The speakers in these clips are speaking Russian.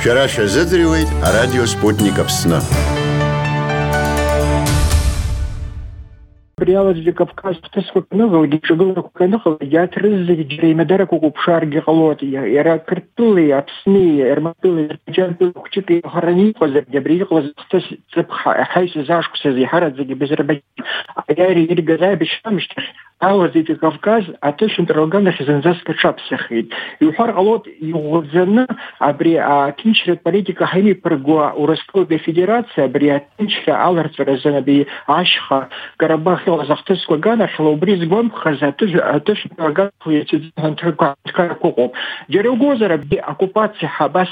Шәара шәазыӡырҩуеит арадио Спутник Аԥсны. Реалити Кавказ птысқәак ныҟалгьы, ҿагыларақәак аныҟалгьы, аҭрыззегьы џьара имадарақәак уԥшааргьы ҟалоит. Иара Қырҭтәылеи, Аԥснеи, Ермактәылеи, Азербайџьантәылеи хәҷыки ҳараны иҟазаргьы, абри иҟалаз хҭыс ҵыԥх ҳаисыз ашықәсаз иҳараӡагьы базарбаџьан аиааира иргаз аибашьраамышьҭахь алазеит Кавказ аҭышәынтәра органахь зынӡаск аҽаԥсахит. Иуҳәар ҟалоит иӷәӷәаӡаны абри аҭынчратә политика ҳаимеиԥырго Урыстәылатәи Афедерациа абри аҭынчра аларҵәаразы абри ашьха Карабах захтысқәа аганахьала убри згәамԥхаз аҭышәынтәра аганахьала иацәыӡҳәанҭрақәак ыҟоуп. Џьара иугозар абри оккупациа абас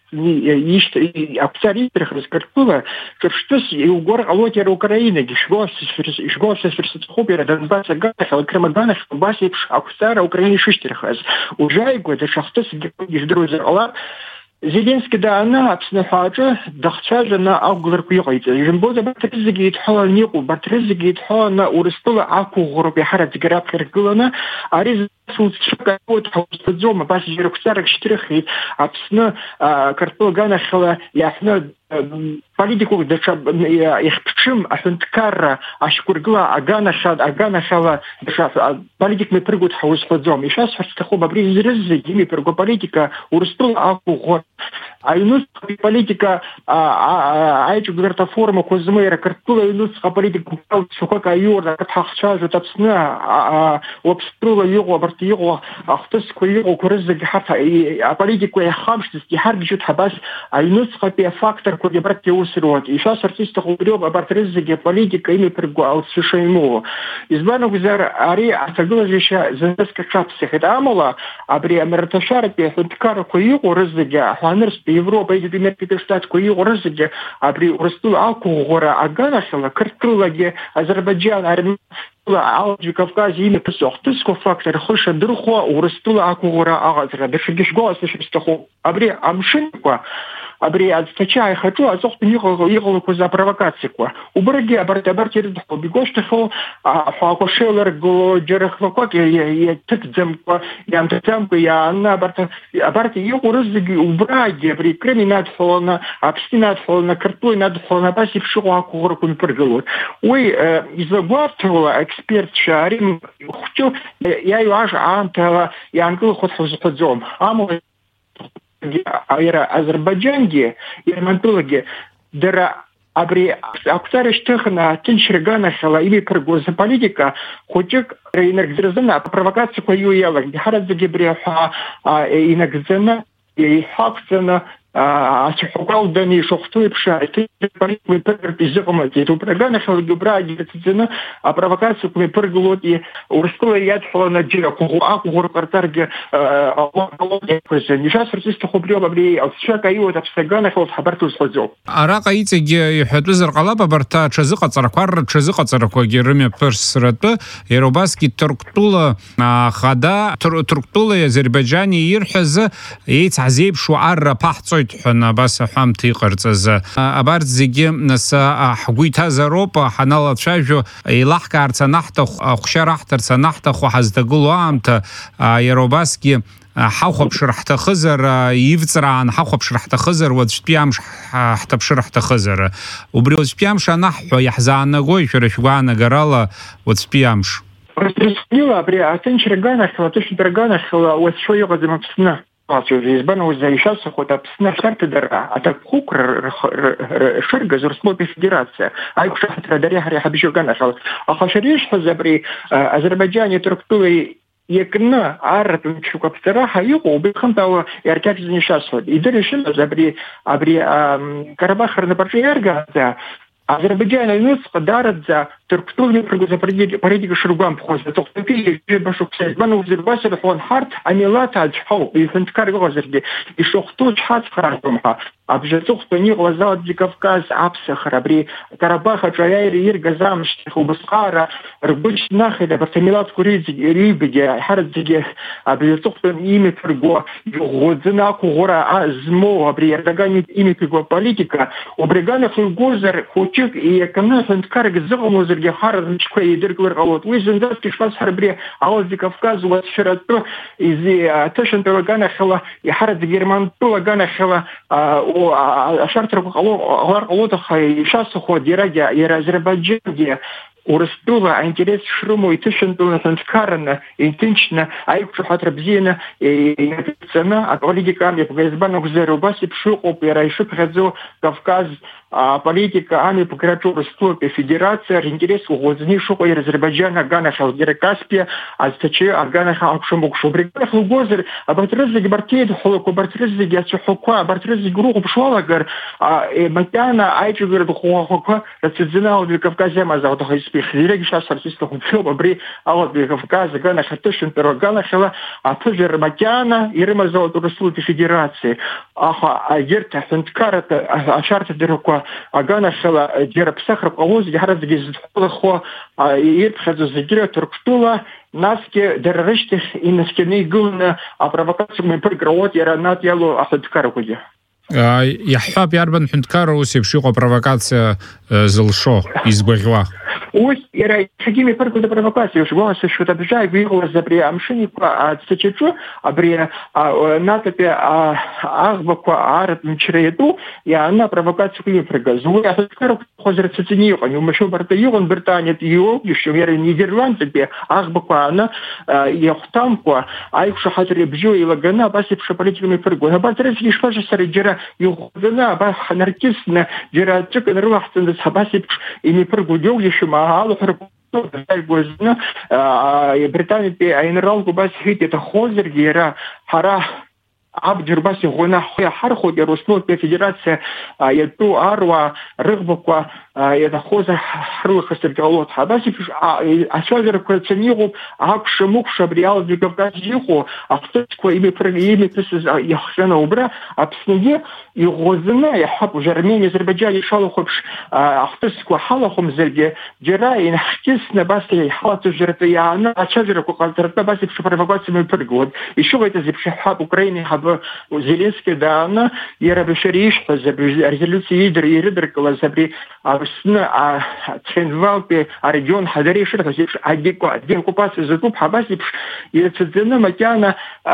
ақәҵара ишьҭрахыз Қырҭтәыла ҿырԥштәыс иугар ҟалоит иара Украинагьы ишгәалсыршәарц сҭахуп иара Донбасс аганахьала Крым аганахьала убас еиԥш ақәҵара Украина ишышьҭрахыз. Ужааигәа даҽа хҭысгьы иждыруазар ҟалар, Зеленски дааны Аԥсны ҳәааҿы дахцәажәаны ақәгыларақәа иҟаиҵаз. Ижәымбоз абарҭ рызегьы еидҳәаланы иҟоуп, абарҭ рызегьы еидҳәаланы Урыстәыла ақәыӷәӷәароуп иҳараӡагьы раԥхьа ргыланы, ари зусҭцәык ҳаузҭаӡом, абас џьара қәҵарак шьҭрыхит Аԥсны Қырҭтәыла аганахьала иаҳәны политикук даҽа ихԥҽым аҳәынҭқарра ашьақәыргыла аганахьала даҽа политик меиԥыргоит ҳаузҳәаӡом. Ишәасҳәарц сҭахуп, абри рызегьы имеиԥырго политика Урыстәыла ақәыӷәӷәа аҩнуҵҟатәи политика аиҿагыларҭа форумақәа змоу иара Қырҭтәыла аҩнуҵҟа политика шәақәак аиура ақыҭ ҳахцәажәоит Аԥсны Уаԥстәыла иҟоу абарҭ иҟоу ахҭысқәа иҟоуқәа рызегьы ҳарҭ аполитика иаҳхамшҭызт иҳаргьежьуеит абас аҩнуҵҟатәи афакторқәагьы абарҭ иус руат. Ишәасҳәарц исҭаху убриоуп абарҭ рызегьы аполитика имеиԥырго алҵшәа имоуа. Избан акәзар, ари аҭагылазаашьа зынӡаск аҽаԥсахит. Амала абри амраҭашәаратәи аҳәынҭқаррақәа иҟоу рызегьы ҳәанырстәи Европа Аиҳабы Штатқәа иҟоу рызегьы абри Урыстәыла ақәыӷәӷәара аганахьала Қырҭтәылагьы Азербайџьан Алаџьи Кавказ имеиԥысо ахҭысқәа фактор рхы дырхуа Урыстәыла ақәыӷәӷәара аҟаҵара даҽакгьы шәгәаласыршәар сҭахуп. Абри амшынқәа абри аӡҭача аихаҿу аҵыхәтәан иҟалақәаз апровокациақәа убрагьы абарҭ ирыдҳәалоуп. Игәашьҭахьоу ҳәақәа шеиларгыло џьара хлақәак иҭыҵӡамкәа иамҭаӡамкәа иааны абарҭ иҟоу рызегьы убрагьы абри Крым инадҳәаланы, Аԥсны инадҳәаланы, Қырҭтәыла инадҳәаланы абас еиԥш иҟоу ақәыӷәӷәарақәа меиԥыргылоит. Уи излагәарҭауа експертцәа ари хәҷы иааиуа аамҭала иаанкылахуаз ҳазҳәаӡом. Амала иара Азербайџьангьы, Ермантәылагьы дара абри ақәҵара шьҭыхны аҭынчра аганахьала имеиԥыргоз аполитика хәыҷык инагӡаразын апровокациақәа иуа иалагеит. Иҳараӡагьы абри аҳәаа инагӡаны иҳақәҵаны ацәаҳәақәа уданы ишахәҭоу еиԥш аполитика меиԥыргартә изыҟамлаӡеит. Убри аганахьалагьы убраагьы иҭаӡаны апровокациақәа меиԥыргылоит Урыстәыла иадҳәаланы џьара ақәыӷәӷәарақәа ҟарҵаргьы ҟалоит. Ишәасҳәарц исҭаху убриоуп, абри алҵшәак аиуеит Аԥсны аганахьала ҳабарҭ узҳәаӡом. Араҟа иҵегьы иҳәатәызар ҟалап абарҭ аҽазыҟаҵарақәа рымҩаԥырсратәы иара убасгьы Ҭырқәтәыла ахада Ҭырқәтәылеи Азербайџьани ирҳәаз еицҳаз еиԥшу арра ԥаҳҵоит ҳәаны абас аҳәамҭа иҟарҵаз. Абарҭ зегьы нас ҳгәы иҭазароуп ҳаналацәажәо еилаҳкаарц анаҳҭаху, ахәшьа раҳҭарц анаҳҭаху ҳазҭагылоу аамҭа иара убасгьы ҳахәаԥшыр ҳҭахызар, ивҵраан ҳахәаԥшыр ҳҭахызар, уаҵәтәи амш ҳҭаԥшыр ҳҭахызар. Убри уаҵәтәи амш анаҳҳәо иаҳзаанагои шәара шәгәаанагарала уаҵәтәи амш? Абри аҭынчра аганахьала, аҭышәынтәра аганахьала уаҵәшәа иҟаӡам Аԥсны. Избан ишәасҳәоит Аԥсны ахьарҭадара аҭакԥхықәра шыргаз Урыстәылатәи Афедерациа аиқәшаҳаҭра дареи ҳареи ҳабжьы аганахьала. Аха шәара ишәҳәаз абри Азербайџьани Ҭырқәтәылеи иакны арратәи мчук аԥҵара иҟоу убри хымҭала иаркьаҿны ишәасҳәоит. Идыр ишымаз абри Карабах рнапаҿы иаргаӡа Азербайџьан аҩнуҵҟа даараӡа Ҭырқәтәыла имеиԥыргоз аполитика шыргәамԥхоз аҵыхәтәантәи ибашықәса. Избан акәзар ирҳәон ҳарҭ амилаҭ аӡҳәоуп, иҳәынҭқар ыҟазаргьы ишахәҭоу ҽҳацхраартәым ҳәа. Абжаҵыхәтәан иҟалаз Алаџьи Кавказ аԥсахра, абри Карабах аҿы аиааира иргаз аамышьҭахь убасҟаара ргәы ҽнахит абарҭ амилаҭқәа реибагьы иҳараӡагьы абжаҵыхәтәан имеиԥырго иӷәӷәаӡаны ақәыӷәӷәара змоу абри Ердоган имеиԥырго аполитика убри аганахьала иугозар хәыҷ хәыҷык иаканы аҳәынҭқаррак зыҟамлозаргьы аҳаразмчқәа еидыркылар ҟалоит. Уи зынӡаск ишԥасҳәара абри Алази Кавказ уацәшьаратәы аҭышәантәи аганахьала иҳараӡак Германтәыла аганахьала ашарҭарақәа ҟалар ҟалоит, аха ишасыхәо иара Азербайџангьы Урыстәыла аинтерес шрымоу иҭышәантәыланы аҳәынҭқарраны иҭынчны аиқәҿаҳәатәра бзианы иаҵаны аполитика амҩаԥга избан акәзар убас еиԥш ыҟоуп иара ишыԥхьаӡо Кавказ аполитика амҩаԥгара аҿы Урыстәылатәи афедерациа ринтерес уӷәӷәаӡаны ишыҟоу иара Азербайџан аганахьала, иара Каспиа азҭачы аганахьала акәшамыкәшоу. Убри аганахьала угозар абарҭ рызегьы абарҭ еидҳәалақәа, абарҭ рызегьы ацәаҳәақәа, абарҭ рызегьы урыхәаԥш уалагар макьана аиҿагыларатә ӷәӷәақәа рацәаӡаны Алатәи Кавказ иамазаауеит. Аха зегьы шасҳәарц исҭахуп абри Алатәи Кавказ аганахь аҭышәантәи аганахьала аԥыжәара макьана ирымазаауеит Урыстәылатәи Афедерациа. Аха егьырҭ аҳәынҭқарратә ашарҭадарақәа аганахьала џьара ԥсахрак ҟалозгьы ҳаразгьы изыдҳәалахо ирԥхьаӡоз зегьы Ҭырқәтәыла, насгьы дара рышьҭахь инаскьаны игыланы апровокациақәа иԥыргара ауеит иара НАТ иалоу аҳәынҭқаррақәагьы. Иаҳҳәап, иарбан ҳәынҭқарра ус еиԥш иҟоу апровокациа зылшо, изгәаӷьуа? Ус иара иахьагьы имиԥыргоит апровокациа. Ишгәаласыршәоит абжаҩқәа иҟалаз абри амшынқәа ацҭачаҿы абри НАТОтәи аӷбақәа ааратә мчра иатәу иааны апровокациақәа имиԥыргаз. Уи аҳәынҭқаррақәа рацәаӡаны иҟан. Иумашьуа барҭа иҟан Британиатәи иоугьы иара Нидерландтәи аӷбақәа ааны иахәҭамкәа аиқәшаҳаҭра ибжьо илаганы абас еиԥш аполитика имиԥыргоит. Абарҭ рызегьы ишԥашасара џьара иӷәӷәаӡаны абас ҳнаркьысны џьара ҵәык нрылаҳҵандаз абас еиԥш имиԥыргоит иоугьы алаҳәарақәа Британиатәи аинралқәа убас иҳәеит, иаҭахозаргьы иара ҳара абџьар убас иӷәӷәаны иаҳархәоит иара Урыстәылатәи Афедерациа иатәу аруаа рыӷбақәа иаҭахозар ҳрылахысыргьы ҟалоит. Абас еиԥш ацәажәарақәа рацәаны иҟоуп акәша-мыкәша абри Алатәи Кавказ иҟоу ахҭысқәа имиԥысыз иахҟьаны. Убра Аԥснгьы иӷәӷәаӡаны иаҳҳәап, ужәы Армениа, Азербайџан ишалахәу еиԥш ахҭысқәа ҳалахәымзаргьы џьара инаҳкьысны абас ҳалацәажәаратәы иааны ацәажәарақәа ҟалҵаратәы абас еиԥш апровокациа имиԥыргуеит. Ишыҟаиҵаз еиԥш иаҳҳәап, Украина иҳабы Зеленски дааны иара абри ишҳәаз арезолиуциа ирыдыркылаз абри Аԥсны Цхинвалтәи арегион ҳадара ишырҳәаз еиԥш адеоккупациа зыҭәуп, абас еиԥш ирацәаӡаны макьана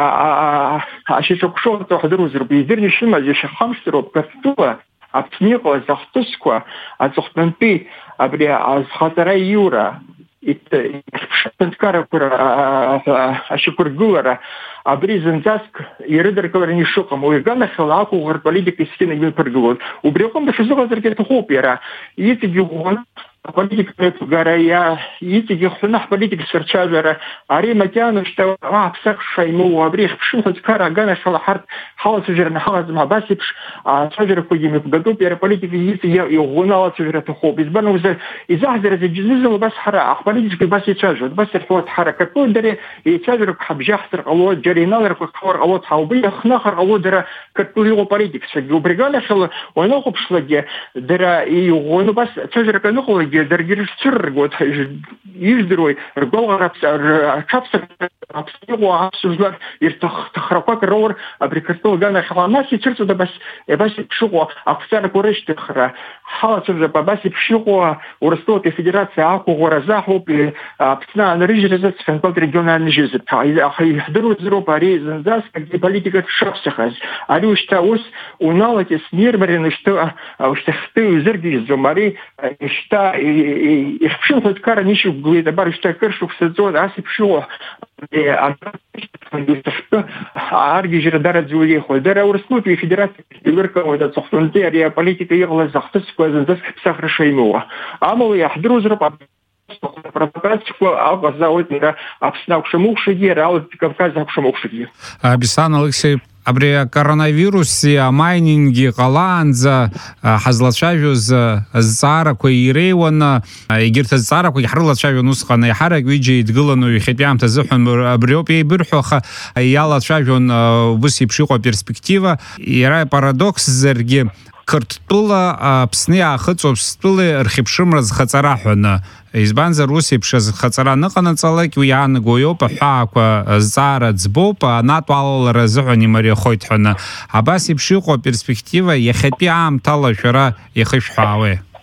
ашьаҿақәшәо ҳдыруазароуп. Издырны ишымаз иашьахамшҭыроуп Кавказ Аԥсны иҟалаз ахҭысқәа аҵыхәтәантәи абри азхаҵара ииура аҳәынҭқаррақәа ашьақәыргылара абри зынӡаск ирыдыркылараны ишыҟам. Уи аганахьала ақәыӷәӷәартә политика исхьаны имиԥыргылоит. Убри аҟнытә ишазыҟазаргьы аҭахуп иара иҵегьы иӷәӷәаны аполитикатә иҵегьы ихәҭаны ҳполитикатә рцәажәара ари макьана шьҭа аԥсахша имоуа абри ихԥшын ҳәынҭқарра аганахьала ҳарҭ ҳалацәажәараны ҳаҟаӡам. Абас еиԥш ацәажәарақәагьы имҩаԥгатәуп иара аполитика иҵегьы иӷәӷәаны алацәажәара аҭахуп. Избан акәзар изаҳзараз аџьынызала убас ҳара аполитикақәа убас еицәажәоит. Убас ирҳәоит ҳара Кыргьызстан дареи еицәажәарақәа ҳабжьаҳҵыр ҟалоит, џьара иналарқәа ҳауар ҟалоит, убри иахнахыр ҟалоит дара Кыргьызстан иҟоу аполитикацәагьы. Убри аганахьала уаныхәаԥшлагьы дара иӷәӷәаны убас ацәажәарақәа аныҟалагьы даргьы рыҽцәырыргоит, ижәдыруеит ргәалаҟара аҽаԥсахра Аԥсны иҟоу аԥсуаа ирҭахрақәак роур абри Кыргьызстан аганахьала нас ицәырҵуеит абас еиԥш иҟоу ақәҵарақәа рышьҭыхра ҳалацәажәап. Абас еиԥш иҟоу Урыстәылатәи Афедерациа ақәыӷәӷәара азаҳуп Аԥсны анрыжьразы Цхинвалт регион аанижьызып. Аха иҳдыруазароуп ари зынӡаск аполитика дшаԥсахаз. Ари ушьҭа ус уналакьыс нирмараны шьҭахьтәы иузыргьежьӡом. Ари шьҭа ихԥшын ҳәынҭқарра нишьақәгылеит. Абар шьҭа акыр шықәса ас еиԥш иҟоу аргьежьра дараӡәы иеихоит. Дара Урыстәылатәи Афедерациа илыркауеит аҵыхәтәантәи ари аполитика иҟалаз ахҭысқәа зынӡаск ԥсахра шимоуа. Амала иаҳдыруазароуп апровокациақәа аҟазаауеит иара Аԥсны акәшамыкәшагьы, иара Алатәи Кавказ акәшамыкәшагьы. Беслан Алексей, абри акоронавируси амайнинги ҟалаанӡа ҳазлацәажәоз азҵаарақәа иреиуаны, егьырҭ азҵаарақәагьы ҳрылацәажәон усҟан аиҳарак ҩыџьа еидгыланы ҩхьатәи аамҭа азыҳәан абри ауп еибырҳәо, аха иалацәажәон ус еиԥш иҟоу аперспектива. Иара парадоксзаргьы Қырҭтәыла Аԥсны иаахыҵуа Ԥстәылеи рхьыԥшымра зхаҵара ҳәаны. Избанзар ус еиԥш азхаҵара аныҟанаҵалак уи иаанаго иоуп, аҳәаақәа азҵаара ӡбоуп, НАТО алалара азыҳәан имариахоит ҳәаны. Абас еиԥш иҟоу аперспектива иахьатәи аамҭала шәара иахышәҳәаауеи?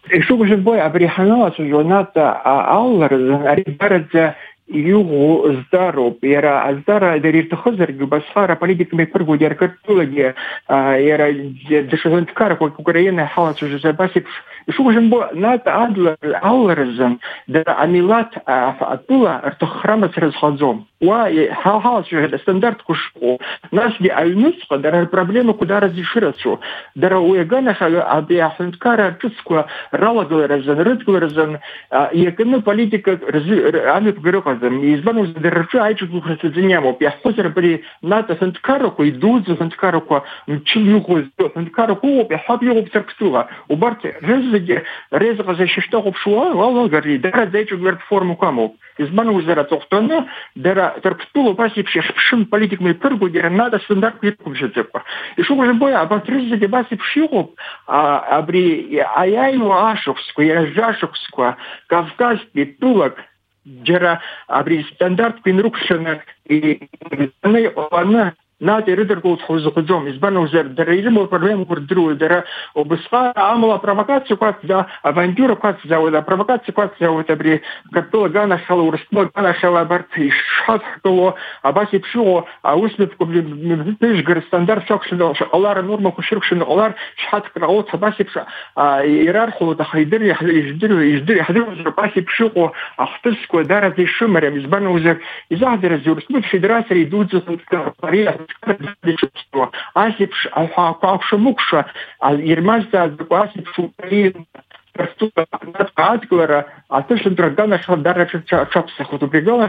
Ишук жибой абриханалас жоната аллар арибарадзе югу здару пера аздара дериртхозер губасфара политиками пыргу деркартулаги ера дешевенткара как Украина халат уже забасив ишук жибой ната адлар алларзан да амилат атула артохрамас разхазом ва халат уже стандарт кушку нас ди альнусқа дара проблема куда разрешираться дара уегана абиахенткара чувство ралагларзан рыдгларзан якны политика амит грёк избану задержу айчу процедурному пяхозер при ната сенткароку и дузу сенткароку чилюку сенткароку пяхабью обсерктула убарте резга защиштого пшуа вала гори дара зайчу гверт форму каму избану зара тохтона дара терктулу пасипши шим политиками пыргу дера надо стандарт пиркубжетепа и шо уже боя абатриза де басипшиу абри аяю ашовску я жашовску кавказский тулак Джера абри стандарт пинрукшена и она ناتي ريدر قلت حوز قدوم إزبان وزر دريزم والبرلمان وردرو درا وبصفا عملا провокацию قات за авантюра قات за ولا провокацию قات за وتبري قتلوا جانا خلا ورسلوا جانا خلا برت شحات حكوا عباسي بشو عوسلتكم بيجر ستاندرد شخصنا الله نورما كشركشنا الله شحات كراوت عباسي بش يرارخوا تخيدر يحضروا عباسي بشو أختصكوا دار زي شمر إزبان وزر إذا هذا الزورسمت فيدراسي يدوز طريقة Асипш алхакшмукша ирмазда асипш Перступа Адглара, а ты же драгана шадара чапсах, вот убегала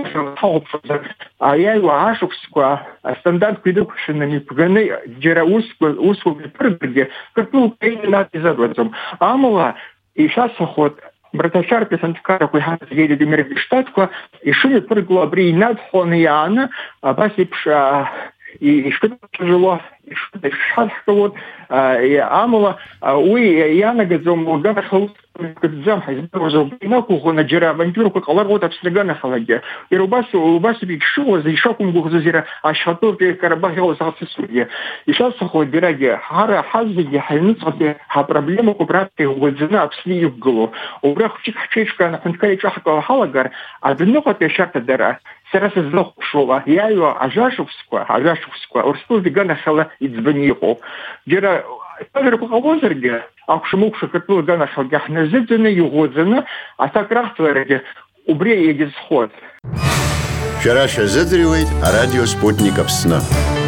а я его ашукскую, стандарт придушенными поганы, джера услуги прыгали, как ну пейна изадвацом. Амала и сейчас ход Браташар писанткара куйхат едет в Меркштадку, и шили прыгла при надхонияна, а басипша и что тяжело, и что шатка вот, и амала, уй яна газом угана халут кадзам хайзбозо бинакуху на джера авантюру как алар вот обстригана халаге. И рубасу бикшу за ишакум гухзазира ашхату пе карабахил сахсуге. И сейчас ход бираге хара хазги хайнуцате ха проблему кубраты угзина обсли углу. Убрах чичка на фанкай чахка халагар, а бинокате шарта дара. Сейчас злох шова. Я его ажашевскую, урсту бегана хала идзваниху. Джера Павер Куховозерге, а к шуму шакату гана шагах назидзены югодзены, а так рахтверге убре едет сход. Вчера разыгрывает радио «Спутник Сна».